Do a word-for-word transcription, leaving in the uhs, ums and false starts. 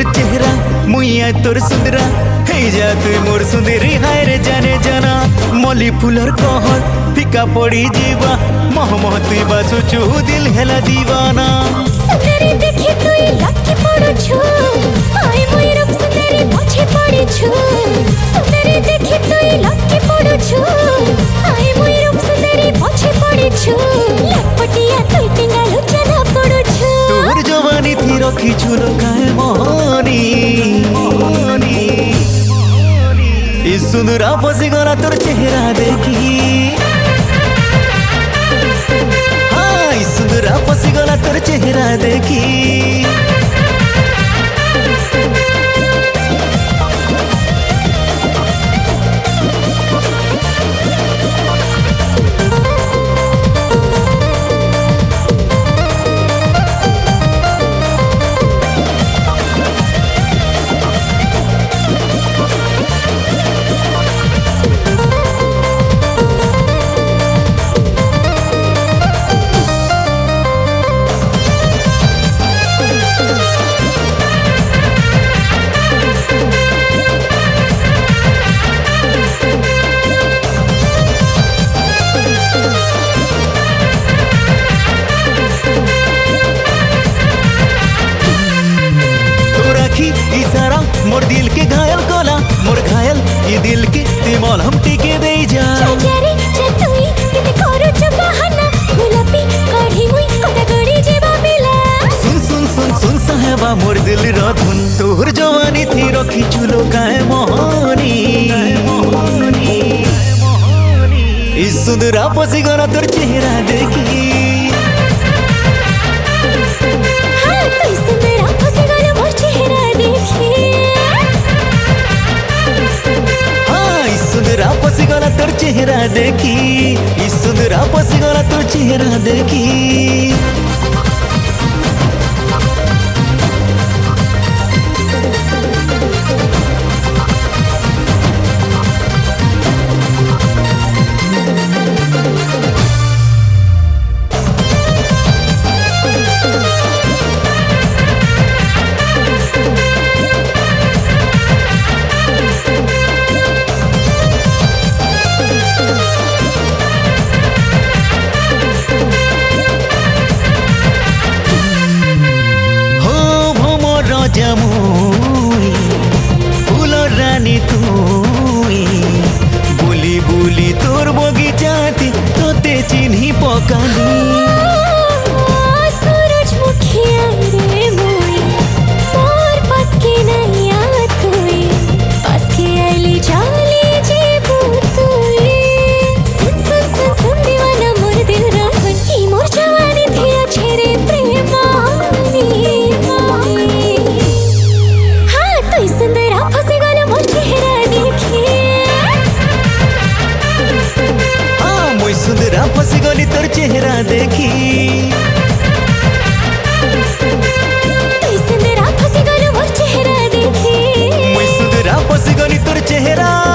चेहरा मुइया तोर सुंदरा हे जा तू मोर सुंदरी हाय रे जाने जाना मली फुलर कहर फिका पड़ी जीवा मह मह तुई बासुचु दिल हेला दीवाना सुंदरी देखी तुई लक्की पड़ो छु हाय मुई रूप सुंदरी पछे पड़ी छु सुंदरी देखी तुई लक्की पड़ो छु हाय मुई रूप सुंदरी पछे पड़ी छु लटपटिया तुई टिंगालु जना पड़ो छु तोर जवानी थी रखी छु लुकाए मोहनी इस सुंदरा पसी गला तोर चेहरा देखी हाँ इस सुंदरा पसी गला तोर चेहरा देखी इशारा मोर दिल के घायल कोला मोर घायल ये दिल के तिमोल हम टिके दे जा चचरी चतुई किते करू छ बहाना गुलाबी काढ़ी मुई कोदा गड़ी जेबा मिला सुन सुन सुन सुन साहेबा मोर दिल रो धुन तोर जवानी थी रखी चुलो काए मोहनी इस सुंदरा पसी गला तोर चेहरा देखी हां तू सुंदरा पसी गला मोर चेहरा देखी हाँ इस सुंदरा पसी गला तोर चेहरा देखी इस सुंदरा पसी गला तोर चेहरा देखी जमुई फूल रानी तुई बुली बुली तोर बगीचाती तोते चिन्ही पकानी सूरजमुखिया रे मुई मोर पास के नैया तुई पास के आली जाली जेबू तुई सुन सुन सुन सुन दीवाना मोर दिल रहन ई मोर जवानी थी अच्छे रे प्रेमानी सुंदरा फंसे गला मोर चेहरा देखी हाँ मुई सुंदरा फंसी गली तोर चेहरा देखी तू सुंदरा फंसे गला मोर चेहरा देखी मुई सुंदरा फंसी गली तोर चेहरा